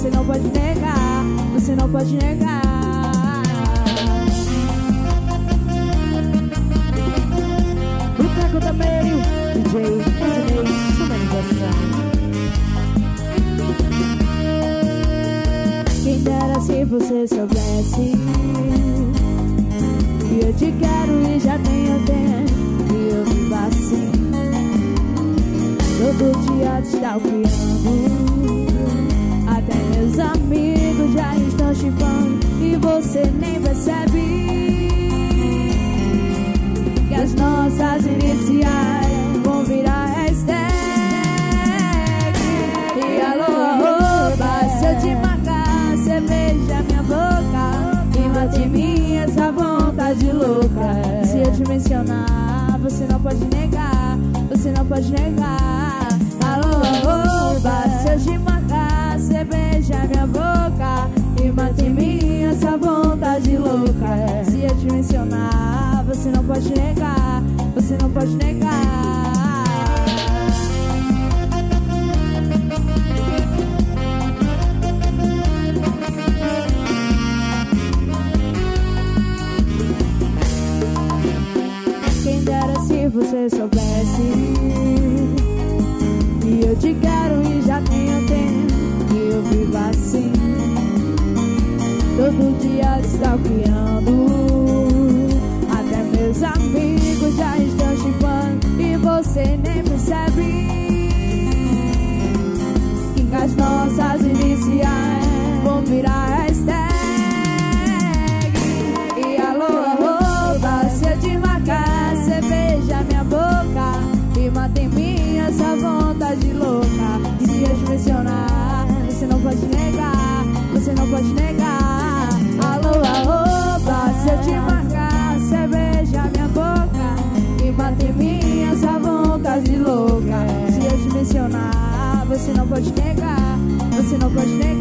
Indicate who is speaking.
Speaker 1: você não pode negar, você não pode negar. O Caco da Meio, DJ Ednei, sua aniversário. Quem dera se você soubesse que eu te quero e já tenho tempo que eu vivo assim. Todo dia te stalkeando, até meus amigos já estão chipando e você nem percebe que as nossas iniciais vão virar hashtag. E alô, arroba, se eu te marcar, você beija minha boca e mate minha essa vontade louca. Se eu te mencionar, você não pode negar, você não pode negar. Alô, arroba, se eu te marcar, você beija minha boca e mate em mim essa vontade louca. Se eu te mencionar, você não pode negar, você não pode negar. Quem dera se você soubesse que eu te quero e já tenho tempo que eu vivo assim. Todo dia stalkeando, até meus amigos já estão chipando e você nem percebe que as nossas iniciais vão virar hashtag. E alô, arroba, se eu te marcar, você beija minha boca e mata em mim essa vontade louca. E se eu te mencionar, você não pode negar, você não pode negar. Alô, arroba, se eu te marcar, você beija minha boca e mata em mim essa vontade louca. Se eu te mencionar, você não pode negar, você não pode negar.